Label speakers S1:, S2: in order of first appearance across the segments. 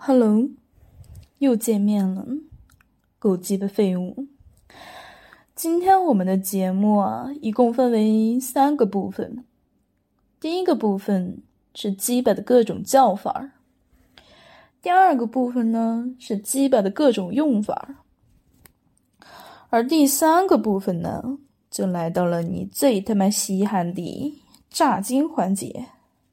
S1: Hello，又见面了，狗鸡巴废物。今天我们的节目一共分为3个部分。第一个部分是鸡巴的各种叫法，第二个部分呢是鸡巴的各种用法，而第3个部分呢就来到了你最他妈稀罕的炸金环节。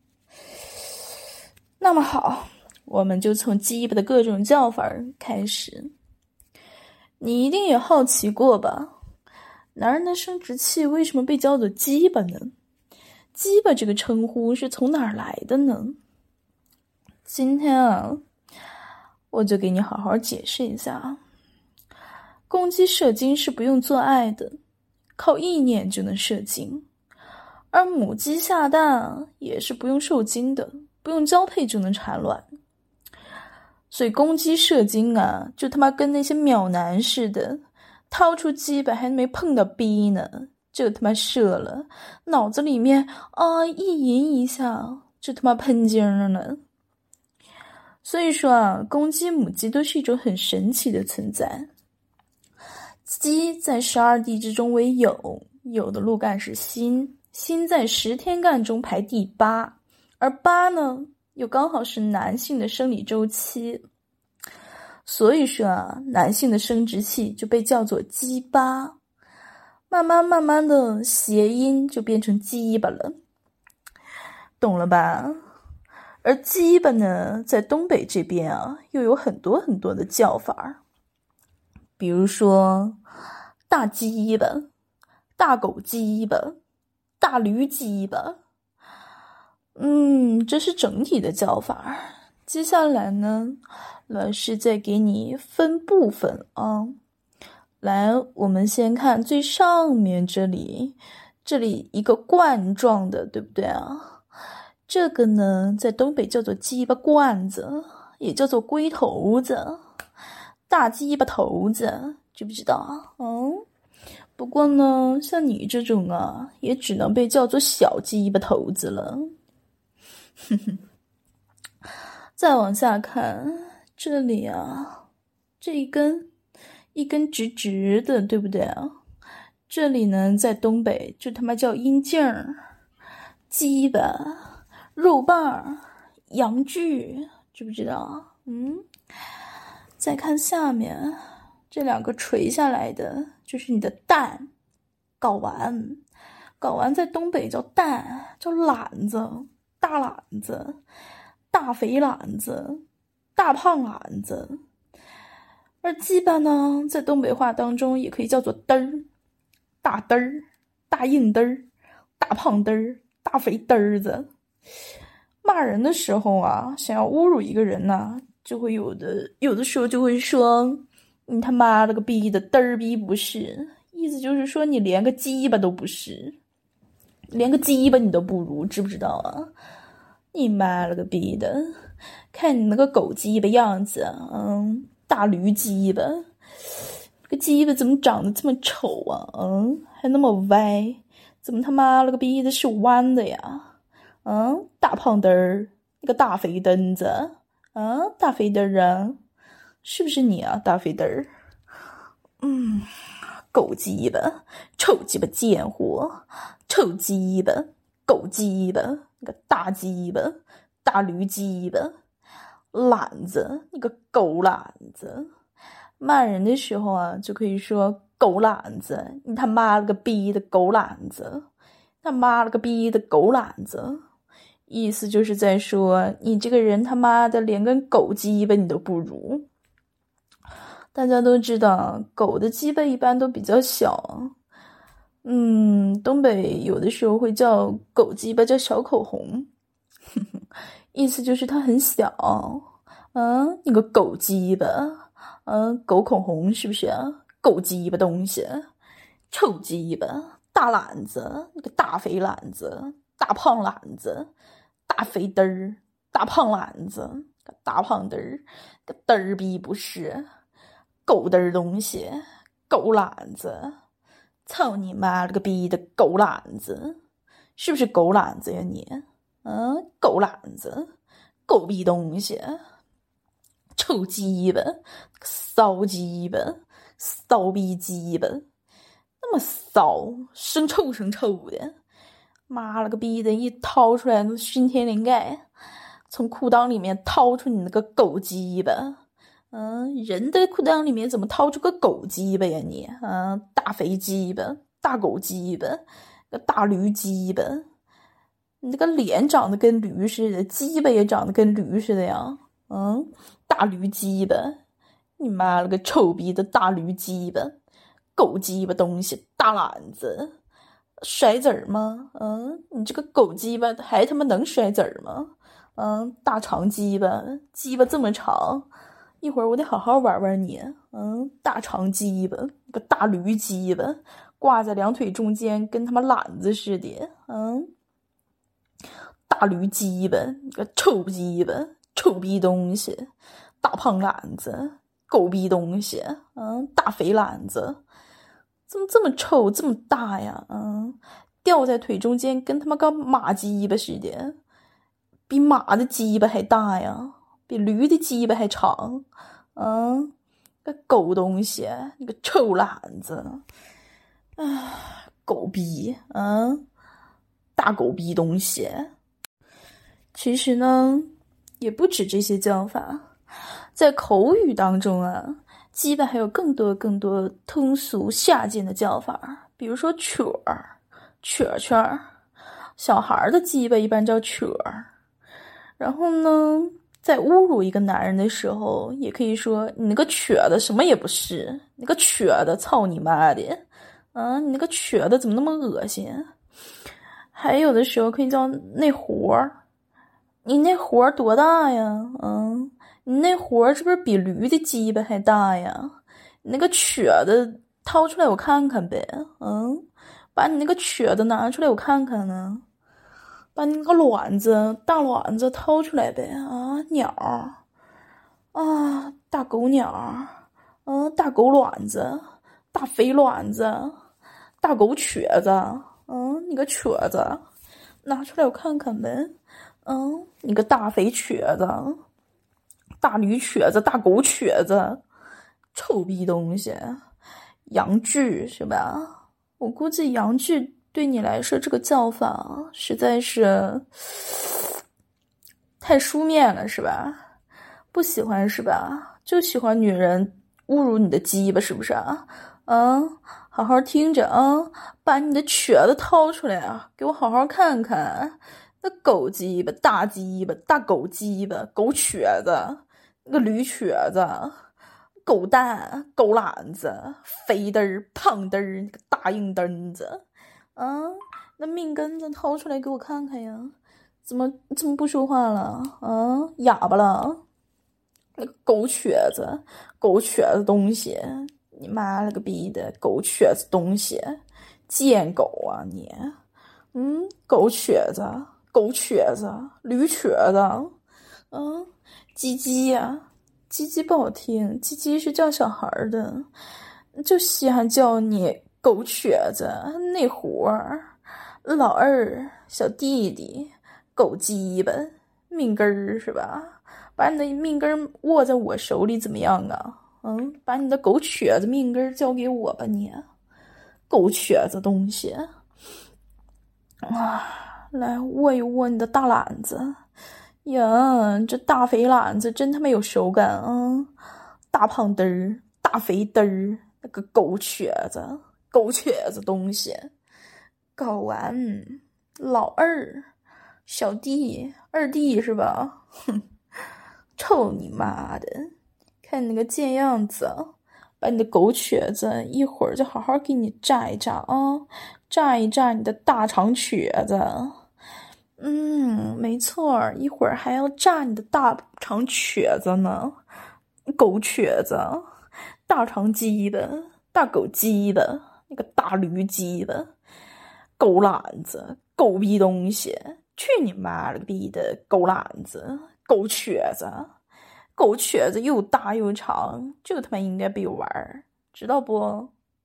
S1: 那么好，我们就从鸡巴的各种叫法开始。你一定也好奇过吧，男人的生殖器为什么被叫做鸡巴呢？鸡巴这个称呼是从哪儿来的呢？今天我就给你好好解释一下。公鸡射精是不用做爱的，靠意念就能射精，而母鸡下蛋也是不用受精的，不用交配就能产卵。所以公鸡射精就他妈跟那些秒男似的，掏出鸡巴还没碰到逼呢，就他妈射了，脑子里面一吟一下就他妈喷精了呢。所以说公鸡母鸡都是一种很神奇的存在。鸡在12地支中为酉的路干是辛在10天干中排第8，而8呢又刚好是男性的生理周期，所以说男性的生殖器就被叫做鸡巴，慢慢的谐音就变成鸡巴了，懂了吧？而鸡巴呢，在东北这边又有很多的叫法，比如说大鸡巴、大狗鸡巴、大驴鸡巴。这是整体的叫法。接下来呢，老师再给你分部分来，我们先看最上面这里一个冠状的，对不对啊？这个呢，在东北叫做鸡巴罐子，也叫做龟头子、大鸡巴头子，知不知道不过呢，像你这种也只能被叫做小鸡巴头子了。再往下看，这里这一根直直的，对不对啊？这里呢，在东北就他妈叫阴茎儿、鸡巴、肉棒、阳具，知不知道？再看下面这2个垂下来的，就是你的蛋、睾丸。睾丸在东北叫蛋，叫懒子、大懒子、大肥懒子、大胖懒子。而鸡巴呢，在东北话当中也可以叫做嘚儿、大嘚儿、大硬嘚儿、大胖嘚儿、大肥嘚儿子。骂人的时候想要侮辱一个人就会有的时候就会说你他妈了个逼的嘚儿逼不是，意思就是说你连个鸡巴都不是，连个鸡巴你都不如，知不知道你妈了个逼的，看你那个狗鸡巴样子大驴鸡巴，这个鸡巴怎么长得这么丑还那么歪，怎么他妈了个逼的是弯的呀？大胖嘚儿，那个大肥墩子大肥嘚儿是不是你大肥嘚儿？狗鸡巴，臭鸡巴贱货，臭鸡巴，狗鸡巴，那个大鸡巴，大驴鸡巴，懒子，那个狗懒子。骂人的时候就可以说狗懒子，你他妈了个逼的狗懒子，他妈了个逼的狗懒子，意思就是在说你这个人他妈的连根狗鸡巴你都不如。大家都知道狗的鸡巴一般都比较小，东北有的时候会叫狗鸡巴叫小口红，意思就是它很小那个狗鸡巴狗口红是不是狗鸡巴东西，臭鸡巴，大懒子，那个大肥懒子，大胖懒子，大肥嘚儿，大胖懒子，大胖嘚儿，个嘚儿逼不是，狗嘚儿东西，狗懒子，操你妈了个逼的狗懒子，是不是狗懒子呀你狗懒子，狗逼东西。 臭鸡巴，骚鸡巴，骚逼鸡巴，那么骚，生臭的，妈了个逼的！一掏出来，熏天灵盖，从裤裆里面掏出你那个狗鸡巴。人的裤裆里面怎么掏出个狗鸡巴呀你？大肥鸡巴，大狗鸡巴，个大驴鸡巴，你那个脸长得跟驴似的，鸡巴也长得跟驴似的呀。大驴鸡巴，你妈了个臭逼的大驴鸡巴，狗鸡巴东西，大懒子，甩籽儿吗？你这个狗鸡巴还他妈能甩籽儿吗？大长鸡巴，鸡巴这么长。一会儿我得好好玩玩你，大长鸡巴，个大驴鸡巴，挂在两腿中间，跟他妈懒子似的，大驴鸡巴，个臭鸡巴，臭逼东西，大胖懒子，狗逼东西，大肥懒子，怎么这么臭，这么大呀？吊在腿中间，跟他妈个马鸡巴似的，比马的鸡巴还大呀。比驴的鸡巴还长，个狗东西，你个臭懒子，狗逼，大狗逼东西。其实呢，也不止这些叫法，在口语当中啊，鸡巴还有更多通俗下贱的叫法，比如说雀儿，小孩的鸡巴一般叫雀儿，然后呢。在侮辱一个男人的时候，也可以说你那个瘸的什么也不是，你个瘸的操你妈的，你那个瘸的怎么那么恶心？还有的时候可以叫那活儿，你那活儿多大呀？你那活儿是不是比驴的鸡巴还大呀？你那个瘸的掏出来我看看呗，把你那个瘸的拿出来我看看呢。把你那个大卵子掏出来呗鸟大狗鸟大狗卵子，大肥卵子，大狗瘸子，你个瘸子，拿出来我看看呗，你个大肥瘸子，大驴瘸子，大狗瘸子，臭逼东西，洋剧是吧？我估计洋剧。对你来说，这个叫法实在是太书面了，是吧？不喜欢是吧？就喜欢女人侮辱你的鸡巴，是不是啊？好好听着把你的瘸子掏出来啊，给我好好看看。那狗鸡巴、大鸡巴、大狗鸡巴、狗瘸子、那个驴瘸子、狗蛋、狗懒子、肥嘚儿、胖嘚儿、那个大硬墩子。那命根子掏出来给我看看呀！怎么不说话了？哑巴了？那个狗瘸子东西！你妈了个逼的，狗瘸子东西！贱狗啊你！狗瘸子，驴瘸子，鸡鸡呀，鸡鸡不好听，鸡鸡是叫小孩的，就稀罕叫你。狗瘸子，内活儿，老二，小弟弟，狗鸡巴，命根儿是吧？把你的命根儿握在我手里怎么样啊？把你的狗瘸子命根儿交给我吧你，狗瘸子东西。来握一握你的大懒子呀！这大肥懒子真他妈有手感啊！大胖嘚儿，大肥嘚儿，那个狗瘸子。狗瘸子东西，睾丸，老二，小弟，二弟是吧？哼，臭你妈的！看你那个贱样子，把你的狗瘸子一会儿就好好给你炸一炸炸一炸你的大长瘸子。没错，一会儿还要炸你的大长瘸子呢，狗瘸子，大长鸡巴，大狗鸡巴。那个大驴鸡巴，狗懒子，狗逼东西，去你妈了个逼的狗懒子，狗瘸子又大又长，就他妈应该被玩，知道不？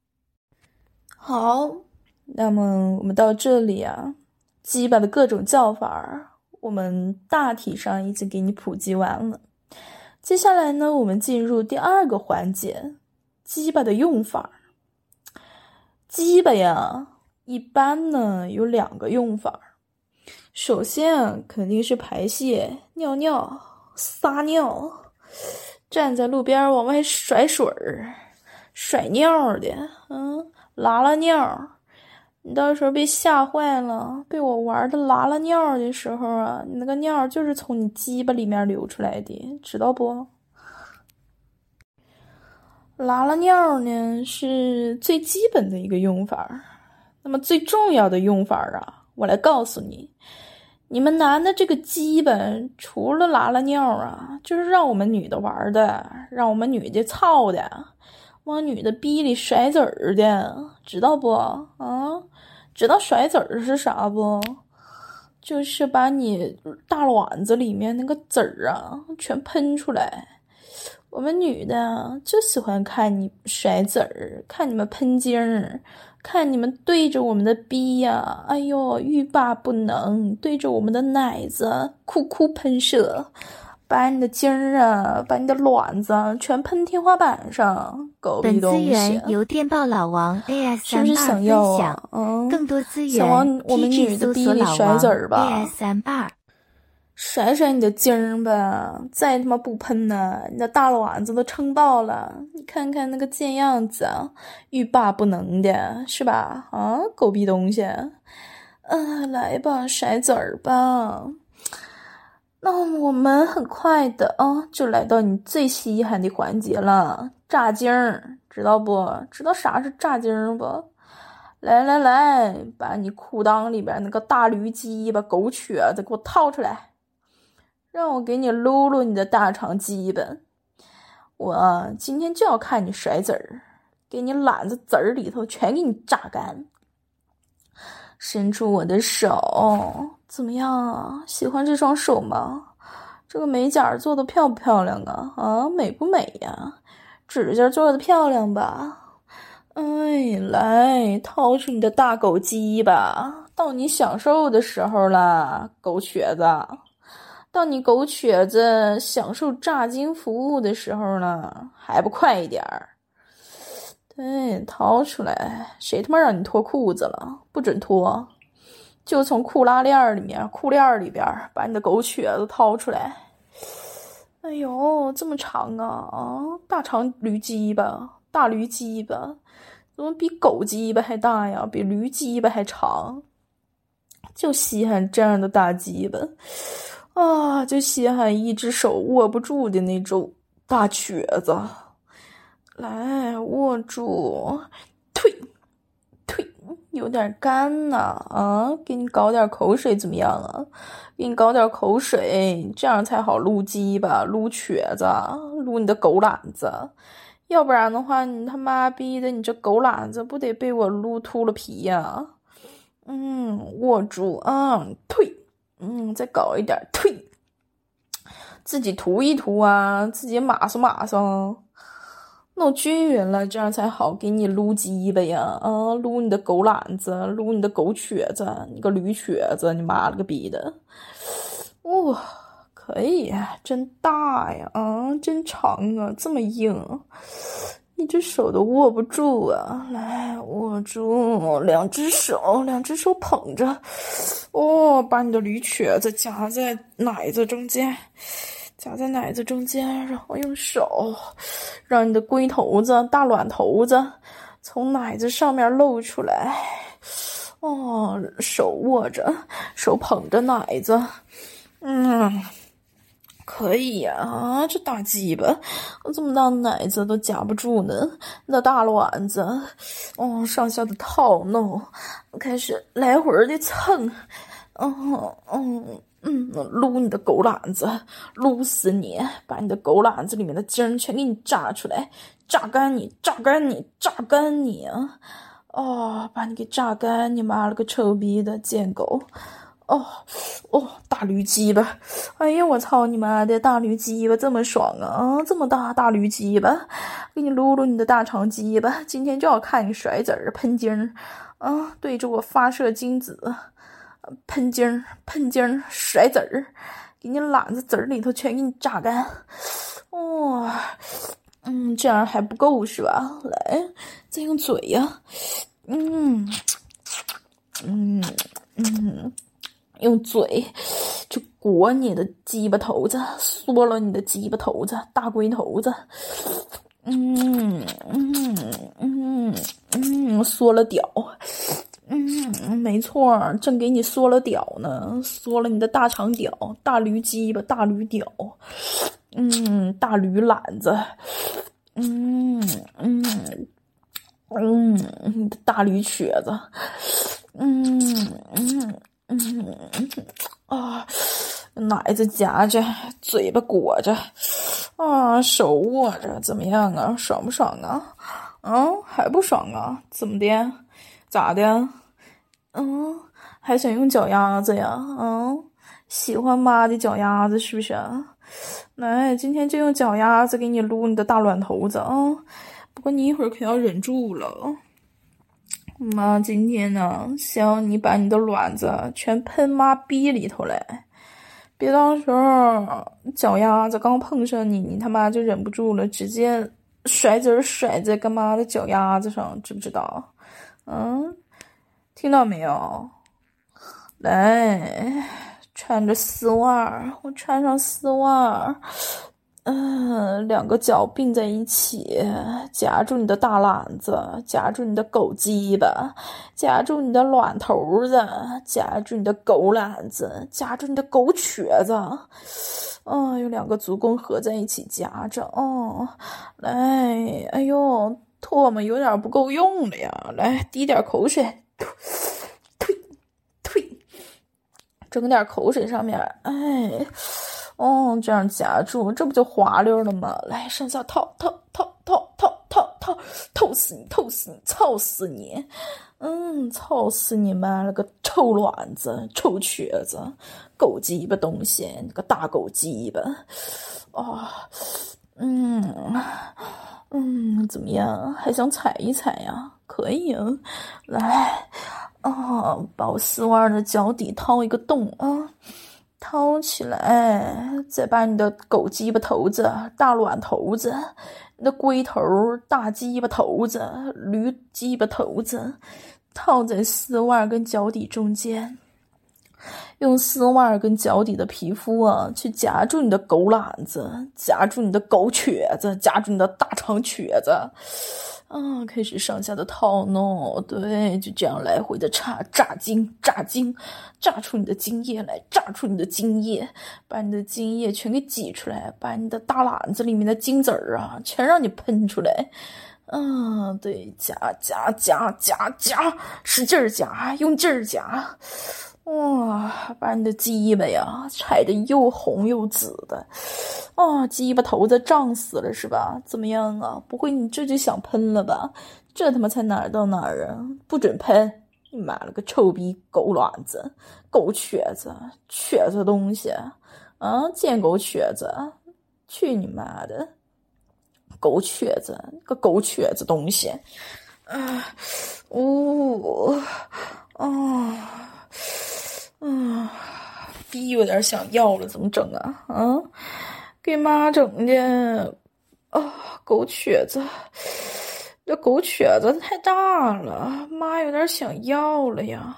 S1: 好，那么我们到这里啊，鸡巴的各种叫法，我们大体上已经给你普及完了。 接下来呢，我们进入第2个环节，鸡巴的用法。鸡巴呀，一般呢有2个用法。首先肯定是排泄、尿尿、撒尿，站在路边往外甩水儿、甩尿的，拉尿。你到时候被吓坏了，被我玩的拉尿的时候啊，你那个尿就是从你鸡巴里面流出来的，知道不？拉尿呢是最基本的一个用法，那么最重要的用法啊，我来告诉你。你们男的这个鸡巴除了拉尿啊，就是让我们女的玩的，让我们女的操的，往女的逼里甩籽儿的，知道不？知道甩籽儿是啥不？就是把你大卵子里面那个籽儿啊全喷出来。我们女的就喜欢看你甩籽儿，看你们喷精儿，看你们对着我们的逼呀，哎呦欲罢不能，对着我们的奶子哭哭喷射，把你的精儿啊，把你的卵子全喷天花板上，狗逼东西。
S2: 本资源由电报老王 AS38
S1: 是不是想要啊？
S2: 分享，更多资源
S1: 想往我们女的逼里甩籽儿吧
S2: AS38。
S1: 甩甩你的精儿吧，再他妈不喷呢，你的大卵子都撑爆了，你看看那个贱样子啊，欲罢不能的，是吧？狗逼东西，来吧，甩籽儿吧。那我们很快的就来到你最稀罕的环节了，炸精儿，知道不？知道啥是炸精儿不？来，把你裤裆里边那个大驴鸡巴狗瘸子给我掏出来。让我给你撸撸你的大长鸡巴，我今天就要看你甩籽儿，给你揽子籽儿里头全给你榨干。伸出我的手，怎么样啊？喜欢这双手吗？这个美甲做的漂不漂亮啊？美不美呀？指甲做的漂亮吧？来，掏出你的大狗鸡巴，到你享受的时候了，狗瘸子。到你狗瘸子享受炸精服务的时候呢，还不快一点儿？对，掏出来，谁他妈让你脱裤子了？不准脱，就从裤链里边把你的狗瘸子掏出来。哎呦，这么长啊！大长驴鸡巴，大驴鸡巴，怎么比狗鸡巴还大呀？比驴鸡巴还长？就稀罕这样的大鸡巴。就稀罕一只手握不住的那种大瘸子。来，握住，退，有点干呐，给你搞点口水怎么样啊？给你搞点口水，这样才好撸鸡巴、撸瘸子、撸你的狗懒子。要不然的话，你他妈逼的，你这狗懒子不得被我撸秃了皮呀？握住退。再搞一点，退，自己涂一涂啊，自己码上，弄均匀了，这样才好给你撸鸡巴呀，撸你的狗懒子，撸你的狗瘸子，你个驴瘸子，你妈了个逼的，哇，可以呀，真大呀，真长啊，这么硬。一只手都握不住啊！来，握住，两只手捧着，把你的驴瘸子夹在奶子中间，然后用手让你的龟头子、大卵头子从奶子上面露出来。手握着，手捧着奶子，可以呀，这大鸡巴，这么大的奶子都夹不住呢。那大卵子，上下的套弄，开始来回的蹭，撸你的狗懒子，撸死你，把你的狗懒子里面的精全给你榨出来，榨干你啊！把你给榨干，你妈了个臭逼的贱狗！大驴鸡巴！哎呀，我操你妈的，大驴鸡巴这么爽啊！这么大驴鸡巴，给你撸撸你的大长鸡巴！今天就要看你甩籽儿、喷精儿对着我发射精子，喷精儿、甩籽儿，给你揽子籽儿里头全给你榨干！ 哦，这样还不够是吧？来，再用嘴呀，用嘴就裹你的鸡巴头子，缩了你的鸡巴头子，大龟头子，缩了屌，没错，正给你缩了屌呢，缩了你的大长屌，大驴鸡巴，大驴屌，大驴懒子，你的大驴瘸子，奶子夹着，嘴巴裹着，手握着，怎么样啊？爽不爽啊？还不爽啊？怎么的？咋的？还想用脚丫子呀？喜欢妈的脚丫子是不是啊？来，今天就用脚丫子给你撸你的大卵头子啊！不过你一会儿可要忍住了。妈今天呢，想你把你的卵子全喷妈逼里头来，别到时候脚丫子刚碰上你，你他妈就忍不住了，直接甩子甩在干妈的脚丫子上，知不知道？听到没有？来，穿着丝袜，我穿上丝袜，两个脚并在一起，夹住你的大篮子，夹住你的狗鸡巴，夹住你的卵头子，夹住你的狗篮子，夹住你的狗瘸子，有两个足弓合在一起夹着，来，哎呦，唾沫有点不够用了呀，来滴点口水，退，整点口水上面，这样夹住，这不就滑溜了吗？来，上下套死你，操死你！操死你妈了个臭卵子，臭瘸子，狗鸡巴东西，你个大狗鸡巴！怎么样？还想踩一踩呀？可以啊，来，把我丝袜的脚底掏一个洞啊！掏起来，再把你的狗鸡巴头子、大卵头子、你的龟头、大鸡巴头子、驴鸡巴头子套在丝袜跟脚底中间，用丝袜跟脚底的皮肤去夹住你的狗懒子，夹住你的狗瘸子，夹住你的大长瘸子。开始上下的套弄，对，就这样来回的炸精，炸出你的精液来，炸出你的精液，把你的精液全给挤出来，把你的大篮子里面的精子儿全让你喷出来。对，夹，使劲儿夹，用劲儿夹。把你的鸡巴呀踩得又红又紫的，鸡巴头子胀死了是吧？怎么样啊？不会你这就想喷了吧？这他妈才哪儿到哪儿啊？不准喷！你妈了个臭逼狗卵子，狗瘸子东西贱狗瘸子，去你妈的！狗瘸子，个狗瘸子东西！逼有点想要了，怎么整啊？给妈整的狗瘸子，这狗瘸子太大了，妈有点想要了呀！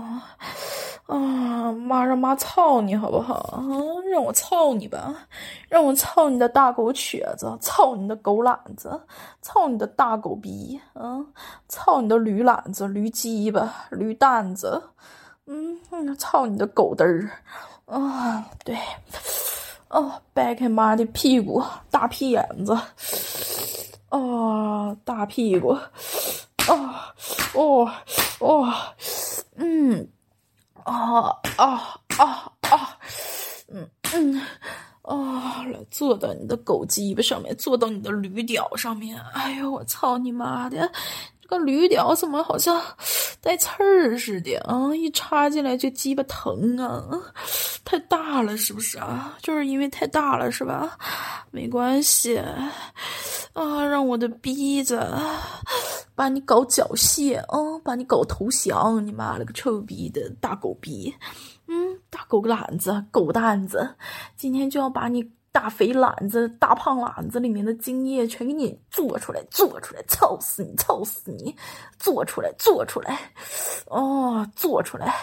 S1: 妈让妈操你好不好？让我操你吧，让我操你的大狗瘸子，操你的狗懒子，操你的大狗逼，操你的驴懒子、驴鸡巴、驴蛋子。操你的狗嘚儿！对，掰开妈的屁股，大屁眼子，大屁股，来坐到你的狗鸡巴上面，坐到你的驴屌上面，哎呦，我操你妈的！这个驴屌怎么好像带刺儿似的一插进来就鸡巴疼啊！太大了是不是啊？就是因为太大了是吧？没关系让我的逼子把你搞缴械把你搞投降！你妈了个臭逼的大狗逼！大狗篮子，狗蛋子，今天就要把你大肥篮子、大胖篮子里面的精液全给你做出来，操死你，操死你，做出来，做出来，做出来，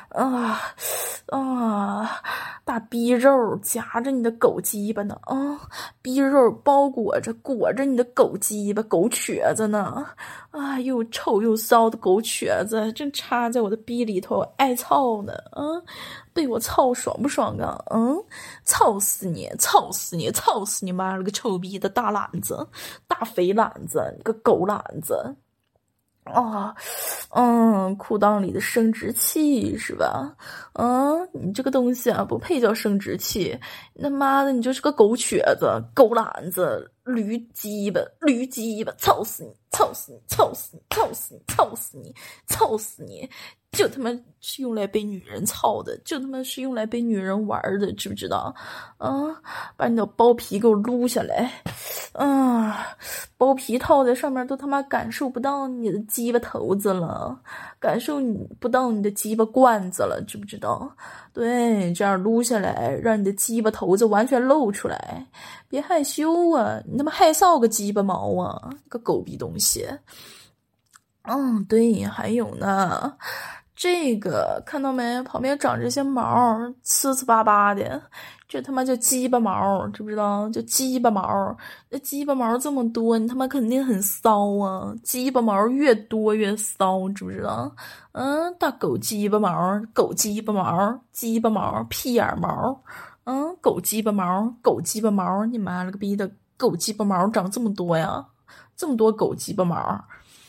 S1: 大逼肉夹着你的狗鸡巴呢，逼肉包裹着你的狗鸡巴、狗瘸子呢，又臭又骚的狗瘸子正插在我的逼里头爱操呢，被我操爽不爽啊？操死你，操死你，操死你妈了个臭逼的大篮子，大肥篮子，你个狗篮子。裤裆里的生殖器是吧？你这个东西啊，不配叫生殖器，他妈的，你就是个狗瘸子、狗篮子、驴鸡巴，操死你，操死你，操死你，操死你，操死你，操死你！就他妈是用来被女人操的，就他妈是用来被女人玩的，知不知道？把你的包皮给我撸下来，包皮套在上面都他妈感受不到你的鸡巴头子了，感受不到你的鸡巴罐子了，知不知道？对，这样撸下来，让你的鸡巴头子完全露出来，别害羞啊！你他妈害臊个鸡巴毛啊，个狗逼东西！对，还有呢。这个看到没？旁边长这些毛，刺刺巴巴的，这他妈叫鸡巴毛，知不知道？叫鸡巴毛。那鸡巴毛这么多，你他妈肯定很骚啊！鸡巴毛越多越骚，知不知道？大狗鸡巴毛，狗鸡巴毛，鸡巴毛，屁眼毛，狗鸡巴毛，狗鸡巴毛，你妈了个逼的，狗鸡巴毛长这么多呀？这么多狗鸡巴毛，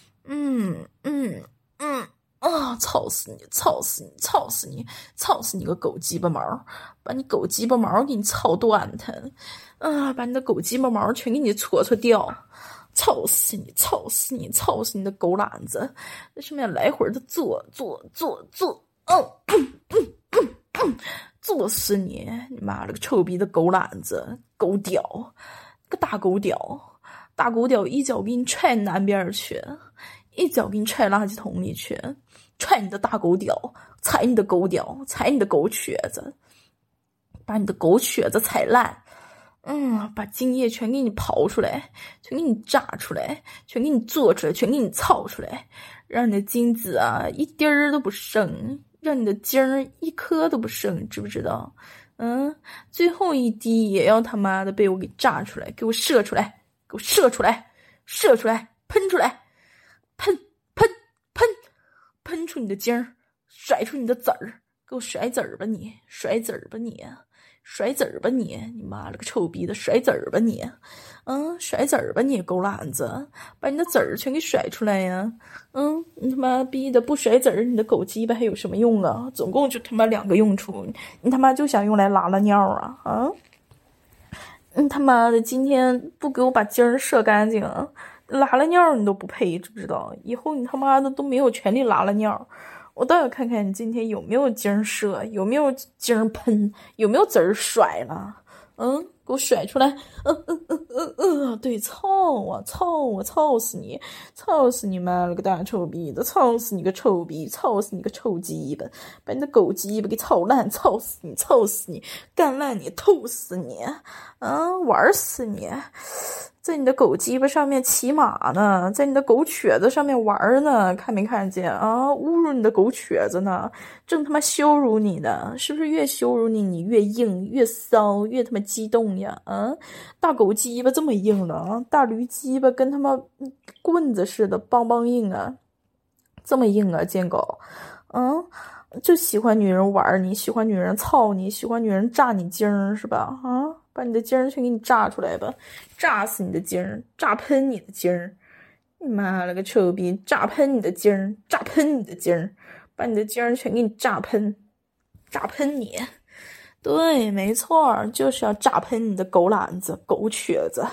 S1: 操死你，操死你，操死你，操死你个狗鸡巴毛，把你狗鸡巴毛给你操断它，把你的狗鸡巴毛全给你搓掉，操死你，操死你，操死你的狗篮子，在上面来回的做，做死你，你妈了个臭逼的狗篮子，狗屌，个大狗屌，大狗屌一脚给你踹南边去，一脚给你踹垃圾桶里去，踹你的大狗屌，踩你的狗屌，踩你的狗瘸子，把你的狗瘸子踩烂，把精液全给你刨出来，全给你榨出来，全给你做出来，全给你操出来，让你的精子啊一滴儿都不剩，让你的精儿一颗都不剩，知不知道？最后一滴也要他妈的被我给榨出来，给我射出来，给我射出来，射出来，喷出来，喷出你的精儿，甩出你的籽儿，给我甩籽儿吧你，甩籽儿吧你，甩籽儿吧你，你妈了个臭逼的，甩籽儿吧你，甩籽儿吧你，狗篮子，把你的籽儿全给甩出来呀，你他妈逼的不甩籽儿，你的狗鸡巴还有什么用啊？总共就他妈2个用处，你他妈就想用来拉拉尿啊？你他妈的今天不给我把精儿射干净，拉拉尿你都不配，知不知道？以后你他妈的都没有权利拉拉尿，我倒要看看你今天有没有精射，有没有精喷，有没有籽儿甩了，给我甩出来，对，操死你，操死你妈了个大臭逼的，操死你个臭逼，操死你个臭鸡巴，把你的狗鸡巴给操烂，操死你，操死你，干烂你，吐死你，玩死你，在你的狗鸡巴上面骑马呢，在你的狗瘸子上面玩呢，看没看见啊？侮辱你的狗瘸子呢，正他妈羞辱你呢，是不是越羞辱你，你越硬，越骚，越他妈激动呀？大狗鸡巴这么硬了啊，大驴鸡巴跟他妈棍子似的，梆梆硬啊，这么硬啊，贱狗，就喜欢女人玩你，喜欢女人操你，喜欢女人榨你精儿是吧？把你的精儿全给你榨出来吧，榨死你的精儿，榨喷你的精儿，你妈了个臭逼，榨喷你的精儿，榨喷你的精儿，把你的精儿全给你榨喷，榨喷你，对，没错，就是要榨喷你的狗篮子，狗瘸子，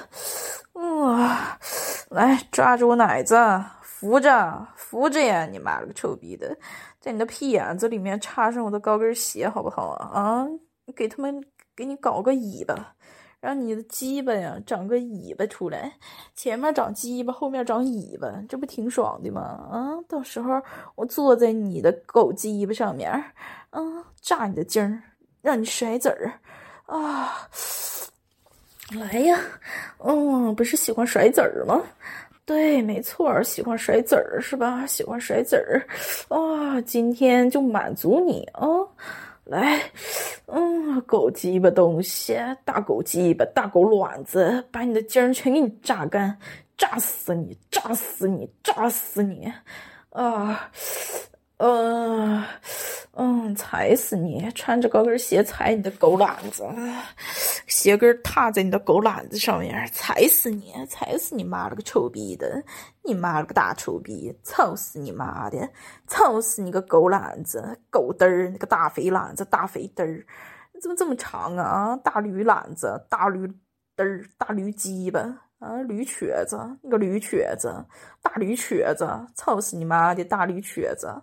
S1: 来抓住我奶子，扶着呀，你妈了个臭逼的，在你的屁眼子里面插上我的高跟鞋好不好啊？给你搞个尾巴，让你的鸡巴呀长个尾巴出来，前面长鸡巴，后面长尾巴，这不挺爽的吗？到时候我坐在你的狗鸡巴上面，榨你的精儿，让你甩籽儿， 来呀，不是喜欢甩籽儿吗？对，没错，喜欢甩籽儿是吧？喜欢甩籽儿，今天就满足你啊！来，狗鸡巴东西，大狗鸡巴，大狗卵子，把你的筋儿全给你榨干，榨死你，榨死你，榨死你！踩死你！穿着高跟鞋踩你的狗懒子，鞋跟踏在你的狗懒子上面，踩死你！踩死你妈了个臭逼的！你妈了个大臭逼！操死你妈的！操死你个狗懒子！狗嘚儿，那个大肥懒子，大肥嘚儿，怎么这么长啊？大驴懒子，大驴嘚儿，大驴鸡巴啊！驴瘸子，那个驴瘸子，大驴瘸子！操死你妈的大驴瘸子！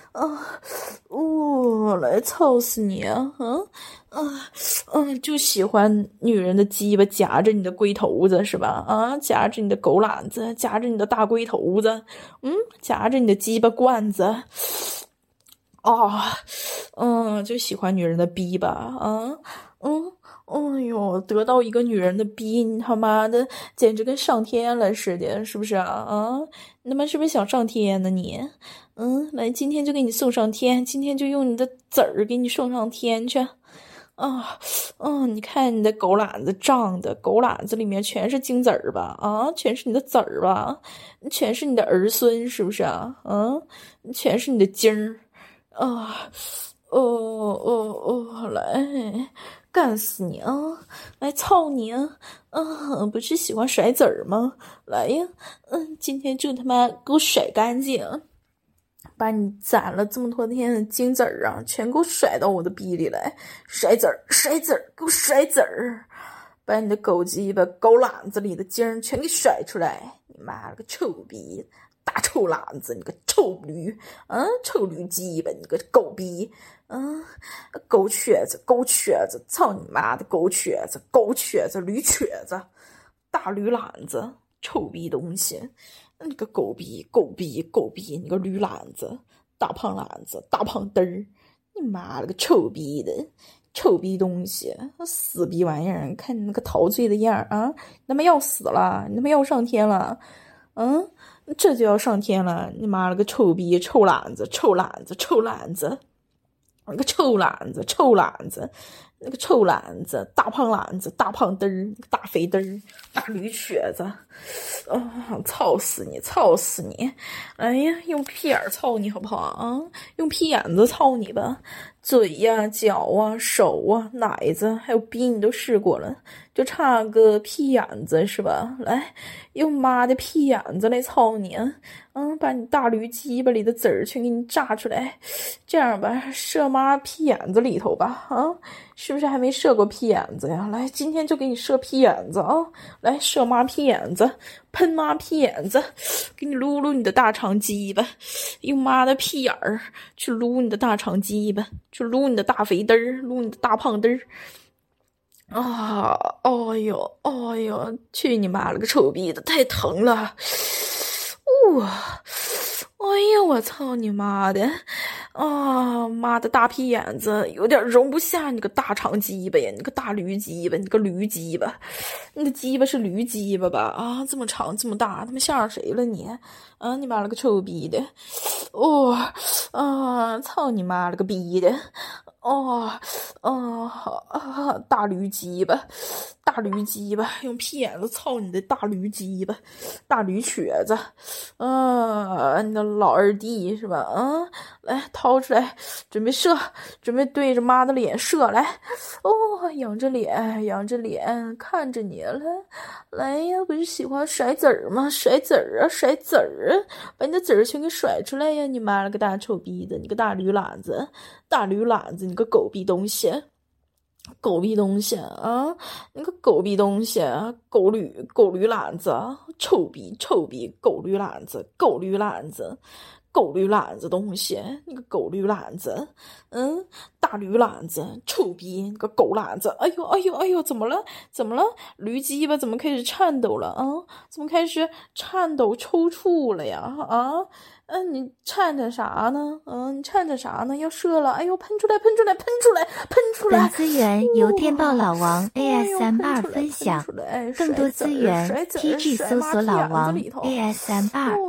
S1: 来操死你啊！就喜欢女人的鸡巴夹着你的龟头子是吧？夹着你的狗懒子，夹着你的大龟头子，夹着你的鸡巴罐子，就喜欢女人的逼吧？哎呦，得到一个女人的逼，你他妈的简直跟上天了似的，是不是啊？你他妈是不是想上天呢你？来，今天就给你送上天，今天就用你的籽儿给你送上天去。你看你的狗懒子胀的，狗懒子里面全是精子儿吧？全是你的籽儿吧？全是你的儿孙是不是啊？全是你的精儿来干死你啊！来操你啊！不是喜欢甩籽儿吗？来呀，今天就他妈给我甩干净，把你攒了这么多天的精子儿啊，全给我甩到我的逼里来！甩籽儿，甩籽儿，给我甩籽儿！把你的狗鸡巴、狗懒子里的精儿全给甩出来！你妈了个臭逼！大臭懒子，你个臭驴臭驴鸡巴，你个狗逼狗瘸子，狗瘸子，操你妈的狗瘸子，狗瘸子，驴瘸子，大驴懒子，臭逼东西，你个狗逼，狗逼，狗逼，你个驴懒子，大胖懒子，大胖嘚儿，你妈了个臭逼的！臭逼东西，死逼玩意儿！看你那个陶醉的样啊，你他妈要死了，你他妈要上天了，这就要上天了！你妈了个臭逼，臭懒子，臭懒子，臭懒子，那个臭懒子，臭懒子，那个臭懒子，大胖懒子，大胖嘚儿，大肥嘚儿，大驴瘸子，操死你，操死你！哎呀，用屁眼操你好不好啊？用屁眼子操你吧！嘴呀、脚啊、手啊、奶子还有逼你都试过了，就差个屁眼子是吧？来，用妈的屁眼子来操你啊！把你大驴鸡巴里的籽儿全给你榨出来，这样吧，射妈屁眼子里头吧！是不是还没射过屁眼子呀？来，今天就给你射屁眼子啊！来，射妈屁眼子，喷妈屁眼子，给你撸撸你的大长鸡巴，用妈的屁眼儿去撸你的大长鸡巴，去撸你的大肥嘚儿，撸你的大胖嘚儿。哎呦，去你妈了个臭逼的，太疼了！哎呀，我操你妈的！妈的大屁眼子，有点容不下你个大长鸡巴呀，你个大驴鸡巴，你个驴鸡巴，你的鸡巴是驴鸡巴吧？这么长这么大，他妈吓着谁了你？你妈了个臭逼的！操你妈了个逼的！大驴鸡巴，大驴鸡巴，用屁眼子操你的大驴鸡巴，大驴瘸子，你的老二弟是吧？来掏出来，准备射，准备对着妈的脸射来，仰着脸，仰着脸看着你了，来呀，不是喜欢甩籽儿吗？甩籽儿啊，甩籽儿啊，把你的籽儿全给甩出来呀！你妈了个大臭逼的，你个大驴懒子，大驴懒子，你个狗逼东西！狗逼东西啊！那个狗逼东西，狗驴懒子，臭逼，狗驴懒子，狗驴懒子， 狗驴懒子东西，你个狗驴懒子，大驴懒子，臭逼，你个狗懒子！哎呦哎呦哎呦，怎么了？怎么了？驴鸡巴怎么开始颤抖了啊？怎么开始颤抖抽搐了呀？你颤着啥呢？你颤着啥呢？要射了！哎呦，喷出来，喷出来，喷出来，喷出来！
S2: 本资源由电报老王 ASMR 分享，更多资源 TG 搜索老王 ASMR。